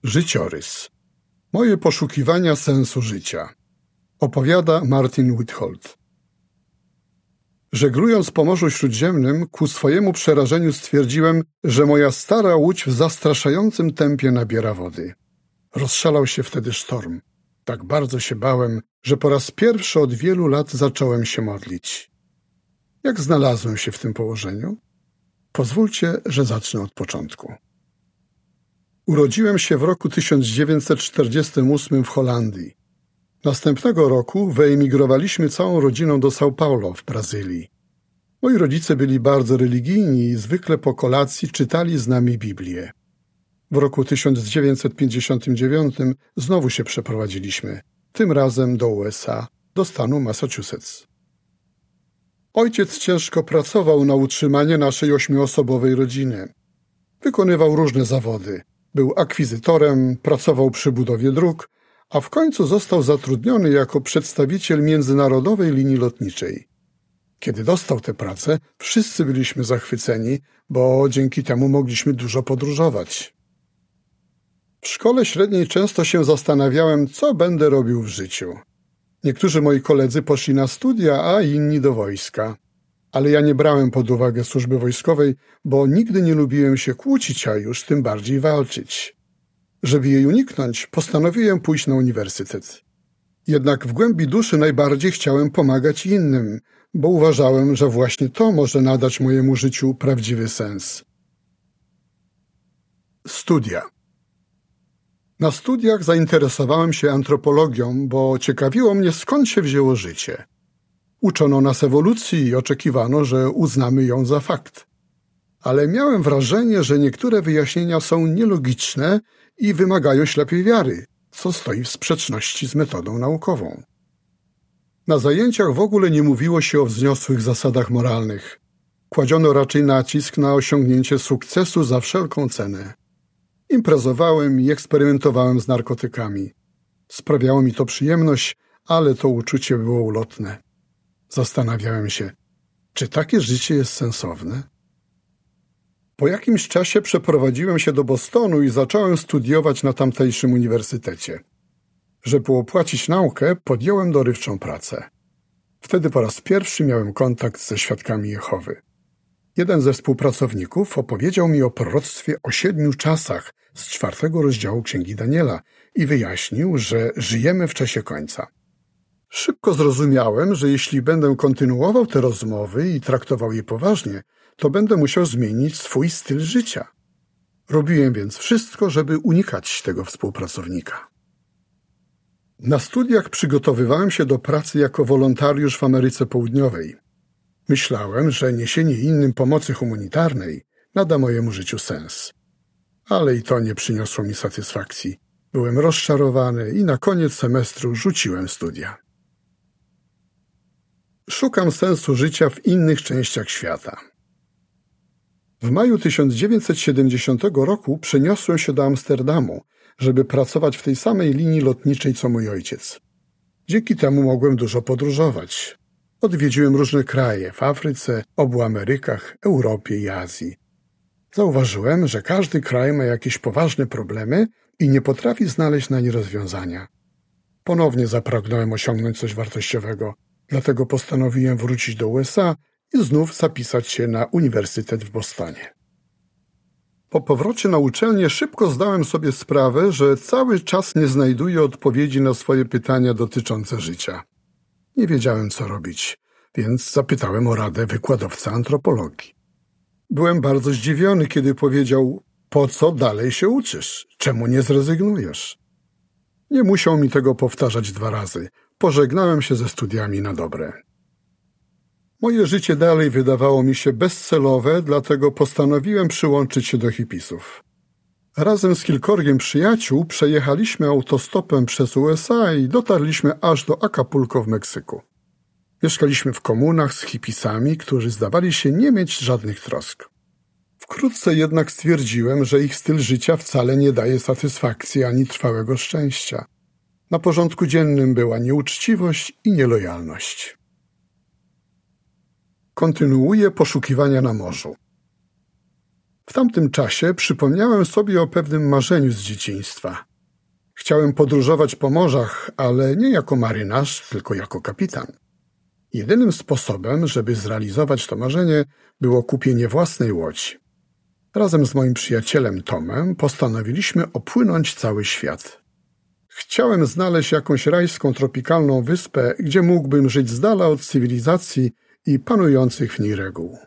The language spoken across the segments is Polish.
Życiorys. Moje poszukiwania sensu życia. Opowiada Martin Whithold. Żeglując po Morzu Śródziemnym, ku swojemu przerażeniu stwierdziłem, że moja stara łódź w zastraszającym tempie nabiera wody. Rozszalał się wtedy sztorm. Tak bardzo się bałem, że po raz pierwszy od wielu lat zacząłem się modlić. Jak znalazłem się w tym położeniu? Pozwólcie, że zacznę od początku. Urodziłem się w roku 1948 w Holandii. Następnego roku wyemigrowaliśmy całą rodziną do São Paulo w Brazylii. Moi rodzice byli bardzo religijni i zwykle po kolacji czytali z nami Biblię. W roku 1959 znowu się przeprowadziliśmy, tym razem do USA, do stanu Massachusetts. Ojciec ciężko pracował na utrzymanie naszej 8-osobowej rodziny. Wykonywał różne zawody. Był akwizytorem, pracował przy budowie dróg, a w końcu został zatrudniony jako przedstawiciel międzynarodowej linii lotniczej. Kiedy dostał tę pracę, wszyscy byliśmy zachwyceni, bo dzięki temu mogliśmy dużo podróżować. W szkole średniej często się zastanawiałem, co będę robił w życiu. Niektórzy moi koledzy poszli na studia, a inni do wojska. Ale ja nie brałem pod uwagę służby wojskowej, bo nigdy nie lubiłem się kłócić, a już tym bardziej walczyć. Żeby jej uniknąć, postanowiłem pójść na uniwersytet. Jednak w głębi duszy najbardziej chciałem pomagać innym, bo uważałem, że właśnie to może nadać mojemu życiu prawdziwy sens. Studia. Na studiach zainteresowałem się antropologią, bo ciekawiło mnie, skąd się wzięło życie. Uczono nas ewolucji i oczekiwano, że uznamy ją za fakt. Ale miałem wrażenie, że niektóre wyjaśnienia są nielogiczne i wymagają ślepej wiary, co stoi w sprzeczności z metodą naukową. Na zajęciach w ogóle nie mówiło się o wzniosłych zasadach moralnych. Kładziono raczej nacisk na osiągnięcie sukcesu za wszelką cenę. Imprezowałem i eksperymentowałem z narkotykami. Sprawiało mi to przyjemność, ale to uczucie było ulotne. Zastanawiałem się, czy takie życie jest sensowne? Po jakimś czasie przeprowadziłem się do Bostonu i zacząłem studiować na tamtejszym uniwersytecie. Żeby opłacić naukę, podjąłem dorywczą pracę. Wtedy po raz pierwszy miałem kontakt ze świadkami Jehowy. Jeden ze współpracowników opowiedział mi o proroctwie o 7 czasach z 4 rozdziału Księgi Daniela i wyjaśnił, że żyjemy w czasie końca. Szybko zrozumiałem, że jeśli będę kontynuował te rozmowy i traktował je poważnie, to będę musiał zmienić swój styl życia. Robiłem więc wszystko, żeby unikać tego współpracownika. Na studiach przygotowywałem się do pracy jako wolontariusz w Ameryce Południowej. Myślałem, że niesienie innym pomocy humanitarnej nada mojemu życiu sens. Ale i to nie przyniosło mi satysfakcji. Byłem rozczarowany i na koniec semestru rzuciłem studia. Szukam sensu życia w innych częściach świata. W maju 1970 roku przeniosłem się do Amsterdamu, żeby pracować w tej samej linii lotniczej co mój ojciec. Dzięki temu mogłem dużo podróżować. Odwiedziłem różne kraje w Afryce, obu Amerykach, Europie i Azji. Zauważyłem, że każdy kraj ma jakieś poważne problemy i nie potrafi znaleźć na nie rozwiązania. Ponownie zapragnąłem osiągnąć coś wartościowego, dlatego postanowiłem wrócić do USA i znów zapisać się na uniwersytet w Bostonie. Po powrocie na uczelnię szybko zdałem sobie sprawę, że cały czas nie znajduję odpowiedzi na swoje pytania dotyczące życia. Nie wiedziałem, co robić, więc zapytałem o radę wykładowcę antropologii. Byłem bardzo zdziwiony, kiedy powiedział: po co dalej się uczysz? Czemu nie zrezygnujesz? Nie musiał mi tego powtarzać 2 razy. Pożegnałem się ze studiami na dobre. Moje życie dalej wydawało mi się bezcelowe, dlatego postanowiłem przyłączyć się do hipisów. Razem z kilkorgiem przyjaciół przejechaliśmy autostopem przez USA i dotarliśmy aż do Acapulco w Meksyku. Mieszkaliśmy w komunach z hipisami, którzy zdawali się nie mieć żadnych trosk. Wkrótce jednak stwierdziłem, że ich styl życia wcale nie daje satysfakcji ani trwałego szczęścia. Na porządku dziennym była nieuczciwość i nielojalność. Kontynuuję poszukiwania na morzu. W tamtym czasie przypomniałem sobie o pewnym marzeniu z dzieciństwa. Chciałem podróżować po morzach, ale nie jako marynarz, tylko jako kapitan. Jedynym sposobem, żeby zrealizować to marzenie, było kupienie własnej łodzi. Razem z moim przyjacielem Tomem postanowiliśmy opłynąć cały świat. Chciałem znaleźć jakąś rajską, tropikalną wyspę, gdzie mógłbym żyć z dala od cywilizacji i panujących w niej reguł.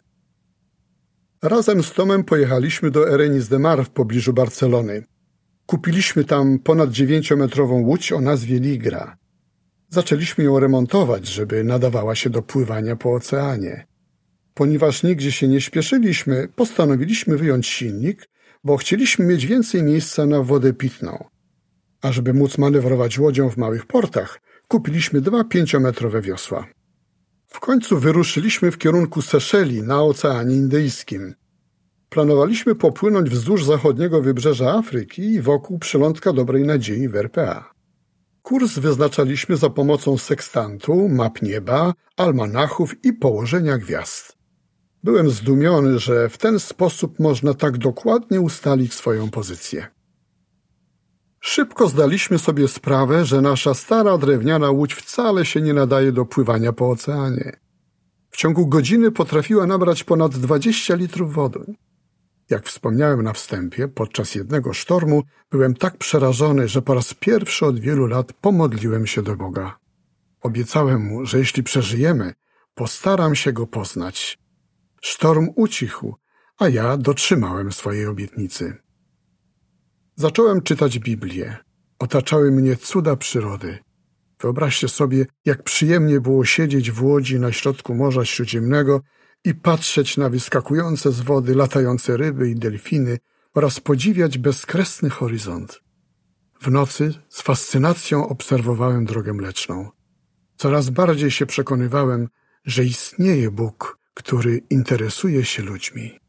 Razem z Tomem pojechaliśmy do Arenys de Mar w pobliżu Barcelony. Kupiliśmy tam ponad 9-metrową łódź o nazwie Ligra. Zaczęliśmy ją remontować, żeby nadawała się do pływania po oceanie. Ponieważ nigdzie się nie śpieszyliśmy, postanowiliśmy wyjąć silnik, bo chcieliśmy mieć więcej miejsca na wodę pitną. A żeby móc manewrować łodzią w małych portach, kupiliśmy 2 5-metrowe wiosła. W końcu wyruszyliśmy w kierunku Seszeli na Oceanie Indyjskim. Planowaliśmy popłynąć wzdłuż zachodniego wybrzeża Afryki i wokół przylądka Dobrej Nadziei w RPA. Kurs wyznaczaliśmy za pomocą sekstantu, map nieba, almanachów i położenia gwiazd. Byłem zdumiony, że w ten sposób można tak dokładnie ustalić swoją pozycję. Szybko zdaliśmy sobie sprawę, że nasza stara drewniana łódź wcale się nie nadaje do pływania po oceanie. W ciągu godziny potrafiła nabrać ponad 20 litrów wody. Jak wspomniałem na wstępie, podczas jednego sztormu byłem tak przerażony, że po raz pierwszy od wielu lat pomodliłem się do Boga. Obiecałem Mu, że jeśli przeżyjemy, postaram się Go poznać. Sztorm ucichł, a ja dotrzymałem swojej obietnicy. Zacząłem czytać Biblię. Otaczały mnie cuda przyrody. Wyobraźcie sobie, jak przyjemnie było siedzieć w łodzi na środku Morza Śródziemnego i patrzeć na wyskakujące z wody latające ryby i delfiny oraz podziwiać bezkresny horyzont. W nocy z fascynacją obserwowałem Drogę Mleczną. Coraz bardziej się przekonywałem, że istnieje Bóg, który interesuje się ludźmi.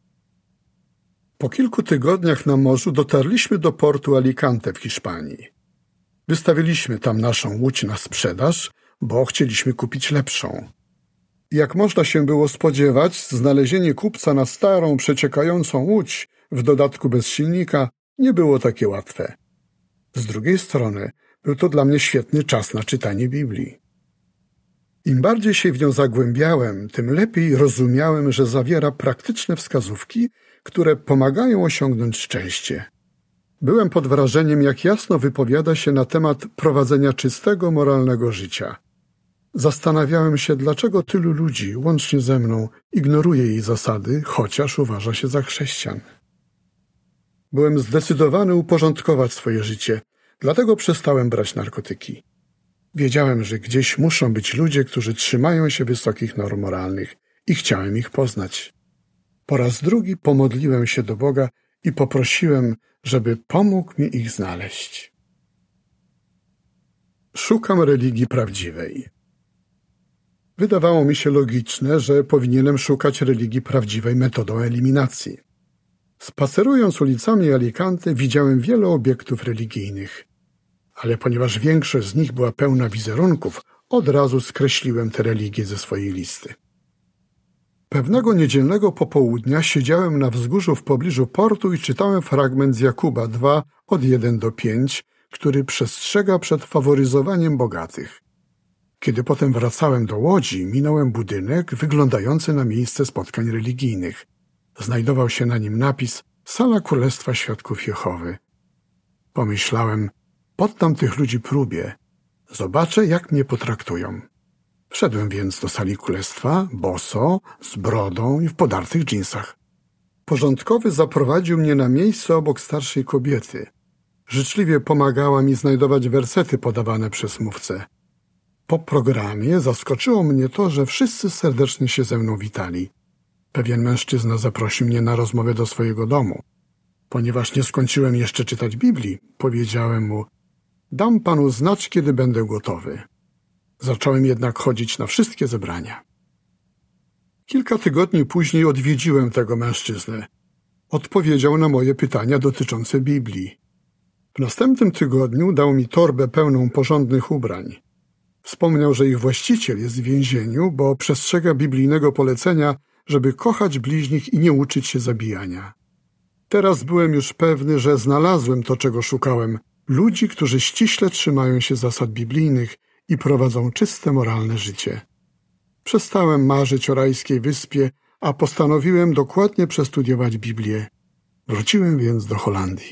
Po kilku tygodniach na morzu dotarliśmy do portu Alicante w Hiszpanii. Wystawiliśmy tam naszą łódź na sprzedaż, bo chcieliśmy kupić lepszą. Jak można się było spodziewać, znalezienie kupca na starą, przeciekającą łódź, w dodatku bez silnika, nie było takie łatwe. Z drugiej strony był to dla mnie świetny czas na czytanie Biblii. Im bardziej się w nią zagłębiałem, tym lepiej rozumiałem, że zawiera praktyczne wskazówki, które pomagają osiągnąć szczęście. Byłem pod wrażeniem, jak jasno wypowiada się na temat prowadzenia czystego, moralnego życia. Zastanawiałem się, dlaczego tylu ludzi, łącznie ze mną, ignoruje jej zasady, chociaż uważa się za chrześcijan. Byłem zdecydowany uporządkować swoje życie, dlatego przestałem brać narkotyki. Wiedziałem, że gdzieś muszą być ludzie, którzy trzymają się wysokich norm moralnych i chciałem ich poznać. Po raz drugi pomodliłem się do Boga i poprosiłem, żeby pomógł mi ich znaleźć. Szukam religii prawdziwej. Wydawało mi się logiczne, że powinienem szukać religii prawdziwej metodą eliminacji. Spacerując ulicami Alicante widziałem wiele obiektów religijnych, ale ponieważ większość z nich była pełna wizerunków, od razu skreśliłem te religie ze swojej listy. Pewnego niedzielnego popołudnia siedziałem na wzgórzu w pobliżu portu i czytałem fragment z Jakuba 2 od 1 do 5, który przestrzega przed faworyzowaniem bogatych. Kiedy potem wracałem do łodzi, minąłem budynek wyglądający na miejsce spotkań religijnych. Znajdował się na nim napis Sala Królestwa Świadków Jehowy. Pomyślałem, poddam tych ludzi próbie. Zobaczę, jak mnie potraktują. Wszedłem więc do sali królestwa, boso, z brodą i w podartych dżinsach. Porządkowy zaprowadził mnie na miejsce obok starszej kobiety. Życzliwie pomagała mi znajdować wersety podawane przez mówcę. Po programie zaskoczyło mnie to, że wszyscy serdecznie się ze mną witali. Pewien mężczyzna zaprosił mnie na rozmowę do swojego domu. Ponieważ nie skończyłem jeszcze czytać Biblii, powiedziałem mu, dam panu znać, kiedy będę gotowy. Zacząłem jednak chodzić na wszystkie zebrania. Kilka tygodni później odwiedziłem tego mężczyznę. Odpowiedział na moje pytania dotyczące Biblii. W następnym tygodniu dał mi torbę pełną porządnych ubrań. Wspomniał, że ich właściciel jest w więzieniu, bo przestrzega biblijnego polecenia, żeby kochać bliźnich i nie uczyć się zabijania. Teraz byłem już pewny, że znalazłem to, czego szukałem. Ludzi, którzy ściśle trzymają się zasad biblijnych i prowadzą czyste, moralne życie. Przestałem marzyć o rajskiej wyspie, a postanowiłem dokładnie przestudiować Biblię. Wróciłem więc do Holandii.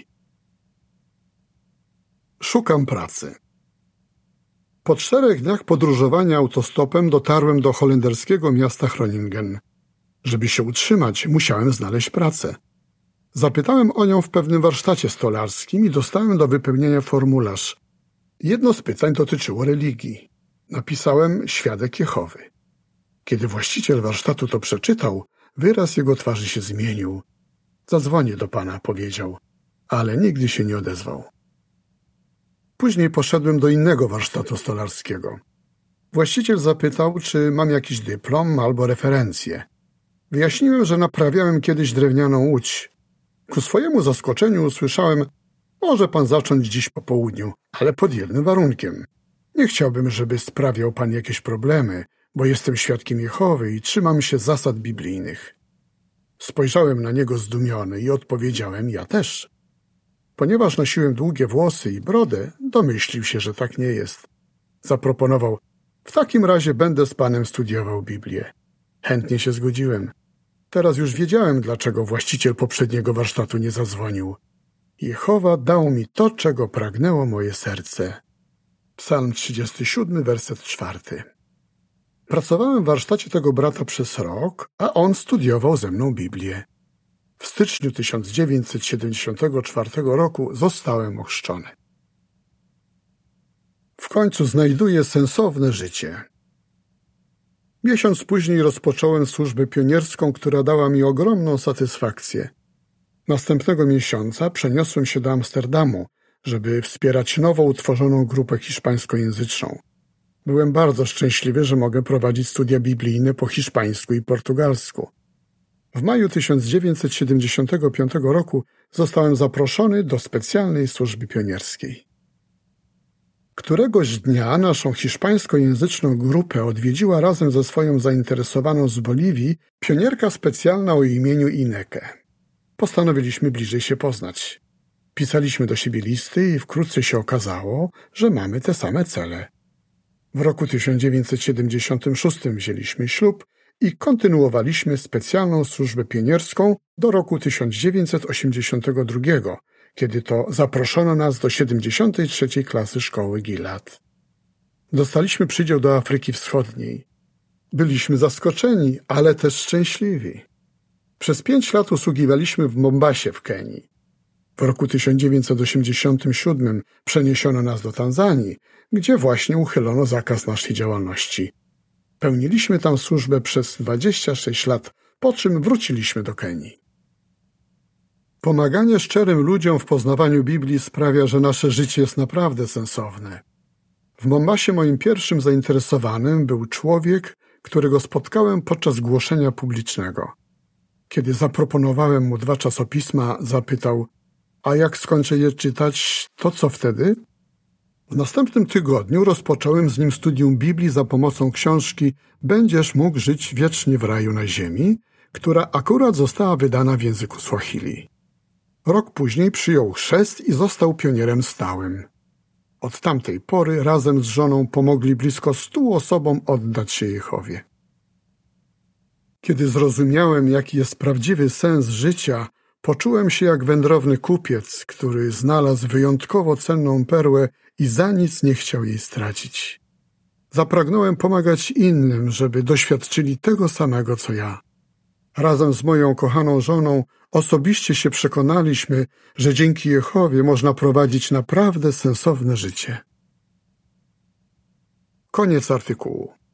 Szukam pracy. Po 4 dniach podróżowania autostopem dotarłem do holenderskiego miasta Groningen. Żeby się utrzymać, musiałem znaleźć pracę. Zapytałem o nią w pewnym warsztacie stolarskim i dostałem do wypełnienia formularz. Jedno z pytań dotyczyło religii. Napisałem świadek Jehowy. Kiedy właściciel warsztatu to przeczytał, wyraz jego twarzy się zmienił. Zadzwonię do pana, powiedział, ale nigdy się nie odezwał. Później poszedłem do innego warsztatu stolarskiego. Właściciel zapytał, czy mam jakiś dyplom albo referencję. Wyjaśniłem, że naprawiałem kiedyś drewnianą łódź. Ku swojemu zaskoczeniu usłyszałem, może pan zacząć dziś po południu, ale pod jednym warunkiem. Nie chciałbym, żeby sprawiał pan jakieś problemy, bo jestem świadkiem Jehowy i trzymam się zasad biblijnych. Spojrzałem na niego zdumiony i odpowiedziałem, ja też. Ponieważ nosiłem długie włosy i brodę, domyślił się, że tak nie jest. Zaproponował, w takim razie będę z panem studiował Biblię. Chętnie się zgodziłem. Teraz już wiedziałem, dlaczego właściciel poprzedniego warsztatu nie zadzwonił. Jehowa dał mi to, czego pragnęło moje serce. Psalm 37, werset 4. Pracowałem w warsztacie tego brata przez rok, a on studiował ze mną Biblię. W styczniu 1974 roku zostałem ochrzczony. W końcu znajduję sensowne życie. Miesiąc później rozpocząłem służbę pionierską, która dała mi ogromną satysfakcję. Następnego miesiąca przeniosłem się do Amsterdamu, żeby wspierać nowo utworzoną grupę hiszpańskojęzyczną. Byłem bardzo szczęśliwy, że mogę prowadzić studia biblijne po hiszpańsku i portugalsku. W maju 1975 roku zostałem zaproszony do specjalnej służby pionierskiej. Któregoś dnia naszą hiszpańskojęzyczną grupę odwiedziła razem ze swoją zainteresowaną z Boliwii pionierka specjalna o imieniu Ineke. Postanowiliśmy bliżej się poznać. Pisaliśmy do siebie listy i wkrótce się okazało, że mamy te same cele. W roku 1976 wzięliśmy ślub i kontynuowaliśmy specjalną służbę pionierską do roku 1982, kiedy to zaproszono nas do 73. klasy szkoły Gilad. Dostaliśmy przydział do Afryki Wschodniej. Byliśmy zaskoczeni, ale też szczęśliwi. Przez 5 lat usługiwaliśmy w Mombasie w Kenii. W roku 1987 przeniesiono nas do Tanzanii, gdzie właśnie uchylono zakaz naszej działalności. Pełniliśmy tam służbę przez 26 lat, po czym wróciliśmy do Kenii. Pomaganie szczerym ludziom w poznawaniu Biblii sprawia, że nasze życie jest naprawdę sensowne. W Mombasie moim pierwszym zainteresowanym był człowiek, którego spotkałem podczas głoszenia publicznego. Kiedy zaproponowałem mu 2 czasopisma, zapytał, a jak skończę je czytać, to co wtedy? W następnym tygodniu rozpocząłem z nim studium Biblii za pomocą książki Będziesz mógł żyć wiecznie w raju na ziemi, która akurat została wydana w języku Swahili. Rok później przyjął chrzest i został pionierem stałym. Od tamtej pory razem z żoną pomogli blisko 100 osobom oddać się Jehowie. Kiedy zrozumiałem, jaki jest prawdziwy sens życia, poczułem się jak wędrowny kupiec, który znalazł wyjątkowo cenną perłę i za nic nie chciał jej stracić. Zapragnąłem pomagać innym, żeby doświadczyli tego samego, co ja. Razem z moją kochaną żoną osobiście się przekonaliśmy, że dzięki Jehowie można prowadzić naprawdę sensowne życie. Koniec artykułu.